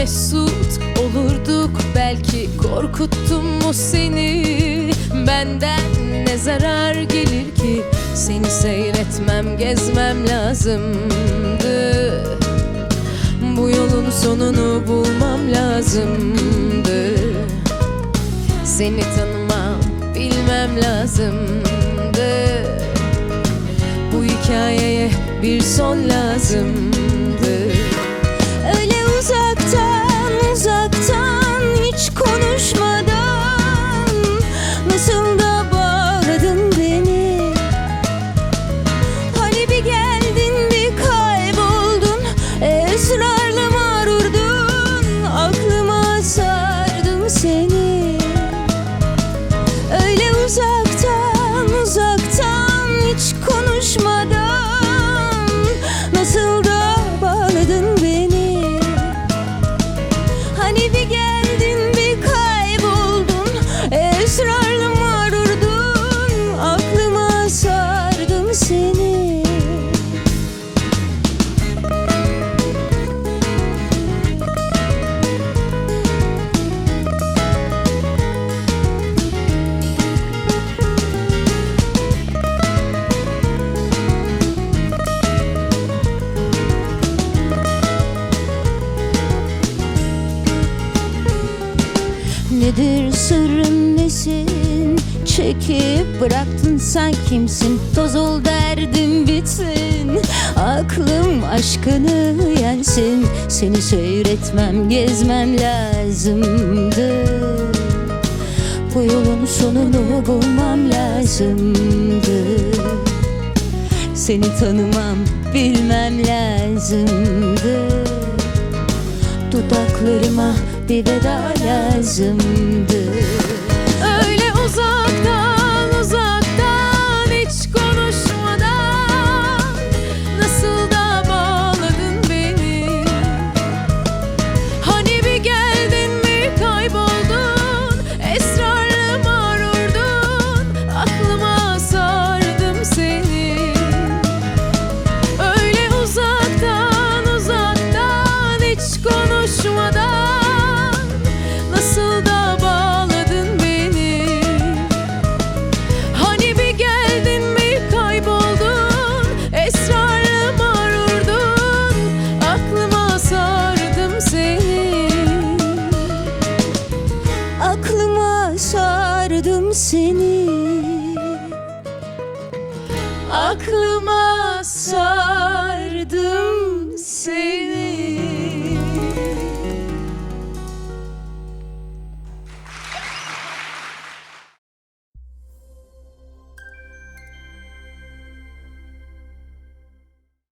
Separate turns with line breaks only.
mesut olurduk belki. Korkuttum mu seni? Benden ne zarar gelir ki? Seni seyretmem, gezmem lazımdı. Bu yolun sonunu bulmam lazımdı. Seni tanımam, bilmem lazımdı. Bu hikayeye bir son lazımdı.
Öyle uzaktan uzaktan hiç konuşmadan nasıl da bağladın beni. Hani bir geldin bir kayboldun, esrarla mağrurdun, aklıma sardım seni. Öyle uzaktan uzaktan hiç konuşmadan nasıl da bağladın beni. Hani bir geldin bir kayboldun, esrarla mağrurdun, aklıma sardım seni. Nedir sırrın, nesin? Çekip bıraktın, sen kimsin? Toz ol derdim bitsin, aklım aşkını yensin. Seni seyretmem, gezmem lazımdı. Bu yolun sonunu bulmam lazımdı. Seni tanımam, bilmem lazımdı. Dudaklarıma bir veda lazımdı.
Öyle uzaktan uzaktan hiç konuşmadan nasıl da bağladın beni. Hani bir geldin mi kayboldun, esrarla mağrurdun, aklıma sardım seni. Öyle uzaktan uzaktan hiç konuşmadan nasıl da bağladın beni. Hani bir geldin mi kayboldun, esrarla mağrurdun, aklıma sardım seni.
Aklıma sardım seni.
Aklıma sardım seni.